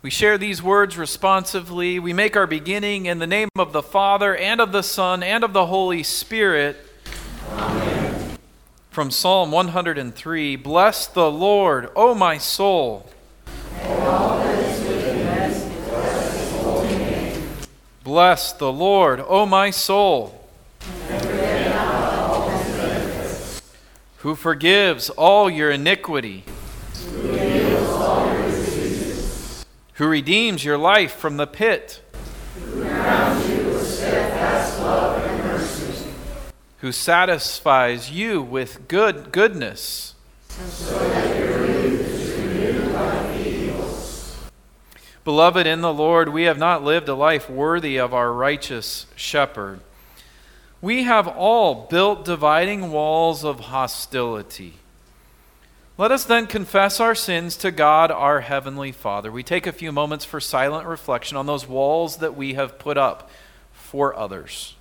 We share these words responsively. We make our beginning in the name of the Father, and of the Son, and of the Holy Spirit. Amen. From Psalm 103, Bless the Lord, O my soul. And all that is within us, bless his holy name. Bless the Lord, O my soul. And forget not all his benefits. Who forgives all your iniquity. Who heals all your diseases. Who redeems your life from the pit. Who crowns you with steadfast love and mercy. Who satisfies you with goodness. So that your youth is renewed like the eagles. Beloved in the Lord, we have not lived a life worthy of our righteous shepherd. We have all built dividing walls of hostility. Let us then confess our sins to God, our Heavenly Father. We take a few moments for silent reflection on those walls that we have put up for others.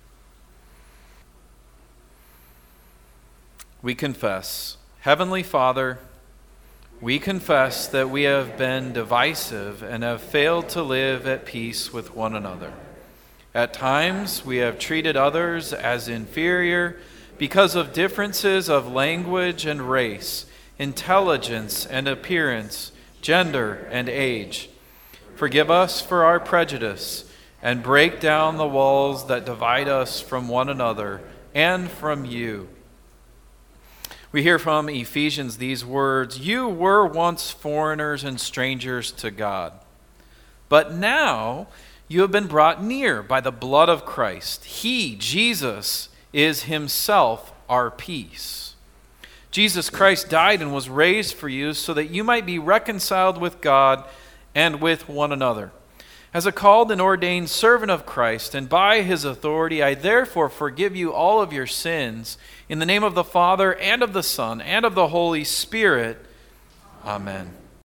We confess, Heavenly Father, we confess that we have been divisive and have failed to live at peace with one another. At times, we have treated others as inferior because of differences of language and race, intelligence and appearance, gender and age. Forgive us for our prejudice and break down the walls that divide us from one another and from you. We hear from Ephesians these words, You were once foreigners and strangers to God, but now you have been brought near by the blood of Christ. He, Jesus, is himself our peace. Jesus Christ died and was raised for you so that you might be reconciled with God and with one another. As a called and ordained servant of Christ, and by his authority, I therefore forgive you all of your sins, in the name of the Father, and of the Son, and of the Holy Spirit. Amen.